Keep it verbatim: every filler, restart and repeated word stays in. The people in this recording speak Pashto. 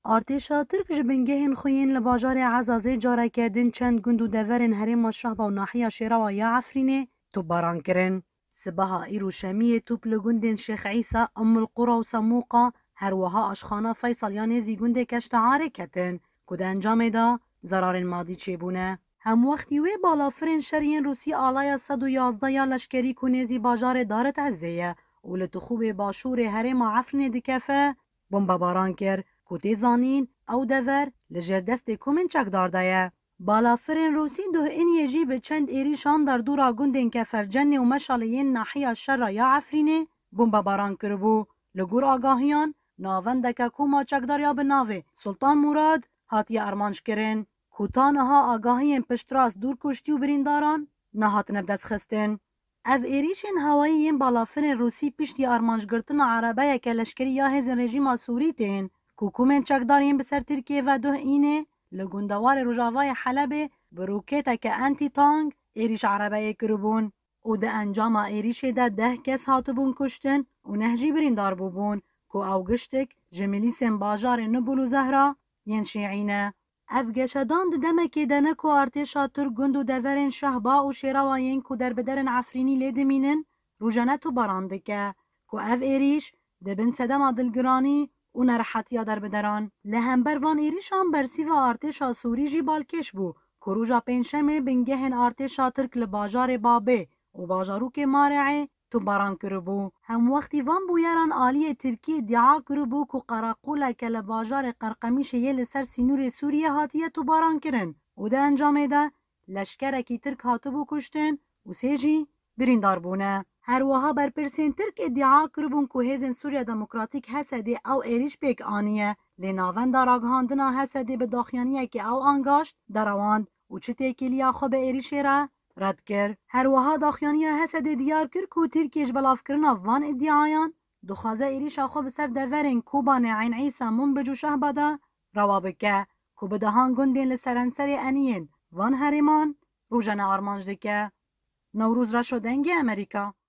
ارتشا ترک جبنگهن خوین لباجار عزازه جاره کردن چند گند و دورن هرم شهب و ناحیه شیراو یا عفرینه تو باران کرن. سبها ایرو شمیه توپ لگندن شیخ عیسی ام القرى و سموقا هر وها اشخانه فیصل یانزی گنده کشت عاره کتن کد انجام دا زرار مادی چه بونه. هم وقتی وی بالافرین شرین روسی آلای صد و یازده یا لشکری کنیزی باجار دارت عزیه و لتخوب باشور هرم عفرینه دکفه بمب باران کرد. کوتی زانین او دور لجر دست کومن چک داردایه. بالافرین روسی ده اینیه جی به چند ایریشان در دورا گندن که فرجن و مشالین ناحیه شر یا عفرینه بمب باران کربو. لگور آگاهیان ناوندک کوما چک داریا به ناوه سلطان مراد هاتی ارمانش کرن. کوتانها آگاهین پشتراس دور کشتی و برینداران نهات نبدس خستن. او ایریشن هوایین بالافرین روسی پشتی ارمانش گرتن عربه که لشکری یا هزن رژیم سوری تین کوکومن چکدارین بسر ترکیه و ده اینه لگندوار رجاوای حلب بروکتا که انتی تانگ ایریش عربه کربون او ده انجام ایریش ده ده کس هاتبون کشتن و نهجی بریندار بوبون که او گشتک جملیسن باجار نبولو زهرا ین شیعینه. افگشدان ده دمکی دنه که ارتشا ترک گند و دورن شهبا و شیراوین که در بدرن عفرینی لیدمینن روژنتو بارانده که که اف ایریش ده بن سدم دلگرانی و نرحتیا در بدران لهم وان ایریشان برسی و ارتشا سوری جی بالکش بو که روژا پینشمه بنگهن ارتشا ترک لباجار بابه و باجاروک مارعه تو باران کربو. هم وقتی وان بویران آلی ترکی ادعا کربو که قراقوله که لباجار قرقمیش یه لسر سینور سوریه هاتیه تو باران کرن و ده انجامه ده لشکرکی ترک هاتبو کشتن و سیجی بریندار بونه. هر وها بر پرسین ترک ادعا کربون که هزن سوریا دموکراتیک حسده او ایریش پیک آنیه لیناوند راگهاندنا حسده به داخیانیه که او انگاشت درواند و چه تیکیلیا خو به ایریشه را رد کرد. هر وها داخیانیه حسده دیار کرد که ترکیش بلاف کرنا وان ادعایان دخوازه ایریشا خو بسر دورن کوبان عین عیسی منبجو شهبادا روابکه که بدهان گندین لسرنسر انین وان هریمان روژن آرمانج دکه. نوروز را شدنگ امریکا